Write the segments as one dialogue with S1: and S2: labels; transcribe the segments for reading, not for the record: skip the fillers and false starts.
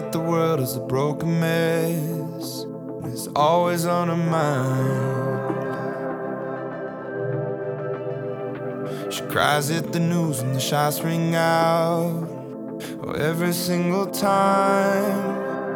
S1: that the world is a broken mess, and it's always on her mind. She cries at the news when the shots ring out, oh, every single time.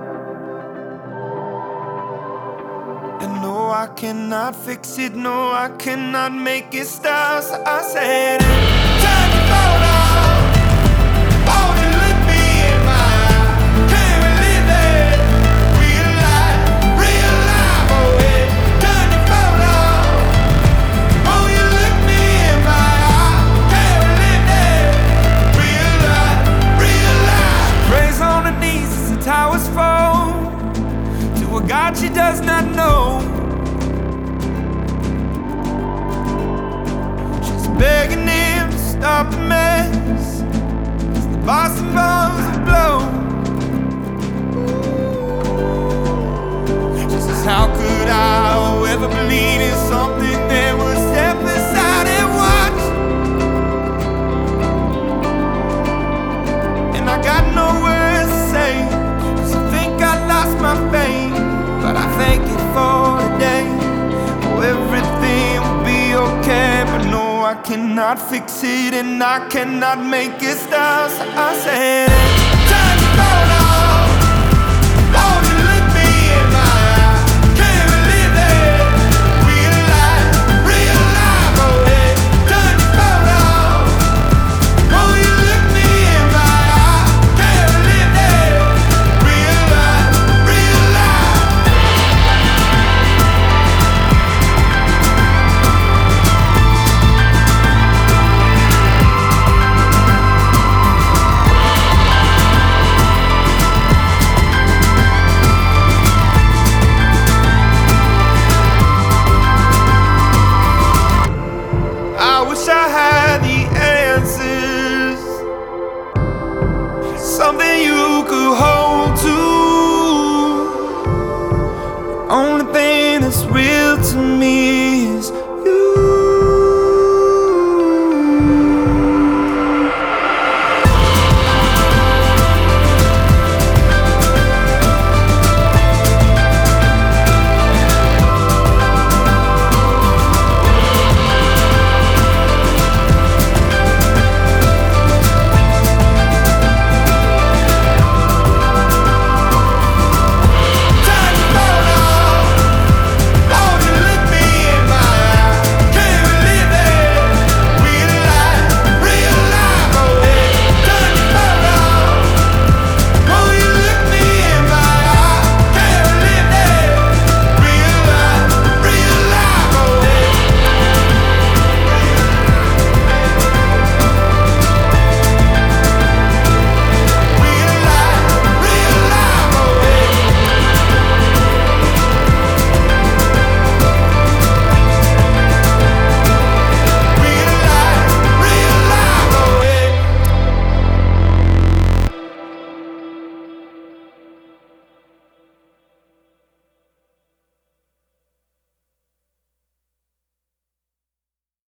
S1: And no, I cannot fix it, no, I cannot make it stop. So I said, time to fall down. Oh, you look me in my eye. Can't believe it. Real life, oh, yeah. Time to fall down. Oh, you look me in my eye. Can't believe it. Real life. Prays on her knees as the towers fall to a God she does not know. Begging him to stop the mess as the Boston bombs will blow. She says, how could I ever believe in something that would step aside and watch? And I got no words to say, 'cause I think I lost my faith. But I thank you for today. Oh, everything will be okay, but no, I cannot fix it and I cannot make it stop. So I said, time to go now.